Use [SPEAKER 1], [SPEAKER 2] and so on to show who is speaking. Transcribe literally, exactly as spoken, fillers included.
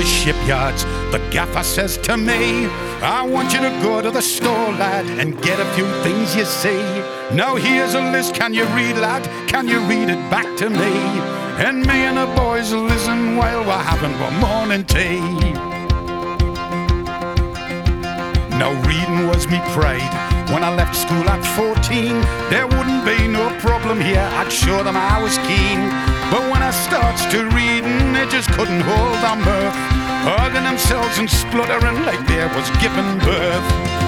[SPEAKER 1] the shipyards, the gaffer says to me, I want you to go to the store, lad, and get a few things you see. Now here's a list, can you read, lad? Can you read it back to me? And me and the boys listen while we're having our morning tea. Now reading was me pride. When I left school at fourteen, there wouldn't be no problem here, I'd show them I was keen. But when I starts to reading, they just couldn't hold their mirth, hugging themselves and spluttering like they was giving birth.